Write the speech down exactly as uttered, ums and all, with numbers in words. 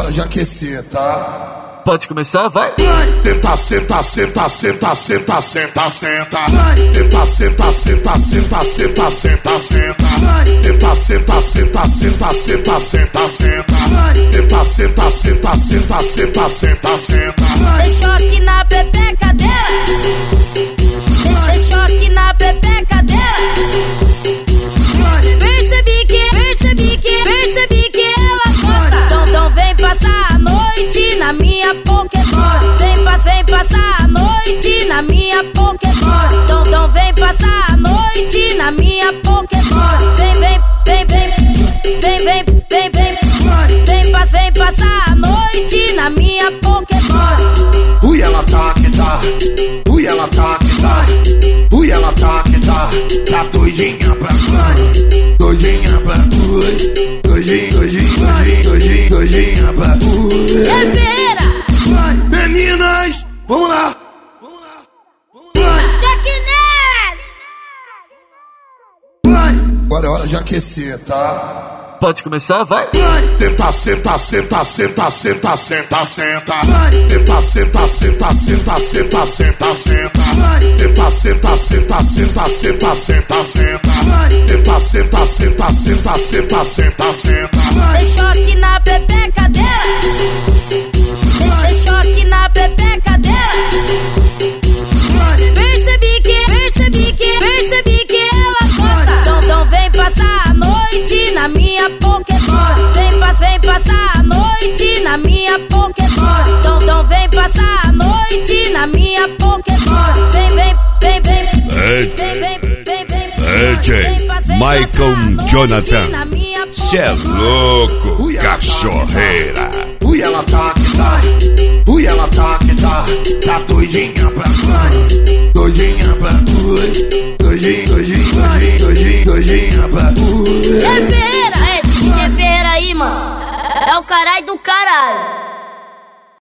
hora de aquecer, tá? Pode começar, vai! Tenta, senta, senta, senta, senta, senta, senta. Tenta, senta, senta, senta, senta, senta, senta. Tenta, senta, senta, senta, senta, senta, senta. Tenta, senta, senta, senta, senta, senta, senta. Dei choque na pepeca dela. Deixei choque na pepeca dela. Percebi que, percebi que, percebi que ela gosta. Então, então vem passar a noite na minha Pokébola. Vem, vem passar a noite na minha Pokébola. Então, então vem passar a noite na minha Pokébola. Vem, vem, vem, vem, vem, vem, vem, vem, vem, vem passar a noite na minha Pokébola. Ui, ela tá que tá, ui, ela tá que tá, ui, ela tá que tá, tá doidinha pra tu, doidinha pra tu, doidinha, doidinha, doidinha, doidinha pra tu. É feira! Meninas, vamos lá! Vamos lá! Vamos lá! Vai! Agora é hora de aquecer, tá? Pode começar, vai! Tenta, senta, senta, senta, senta, senta, senta. Tenta, senta, senta, senta, senta, senta, senta. Tenta, senta, senta, senta, senta, senta, senta. Tenta, senta, senta, senta, senta, senta, senta. Dei choque na pepeca dela. Deixei choque na pepeca dela. Percebi que, percebi que, percebi que ela gosta. Então, então vem passar a noite na minha Pokébola. Vem, vem passar a noite na minha Pokébola. Então, então vem passar a noite na minha Pokébola. Vem, vem, vem, vem, vem, vem, vem, vem, D J Michael Jonathan, cê é louco, cachorreira. Ui, ela tá que tá, ui, ela tá que tá, tá doidinha pra tu, doidinha pra tu, doidinha, doidinha, doidinha, doidinha pra tu. É feira, é esse que é feira aí, mano. É o caralho do caralho.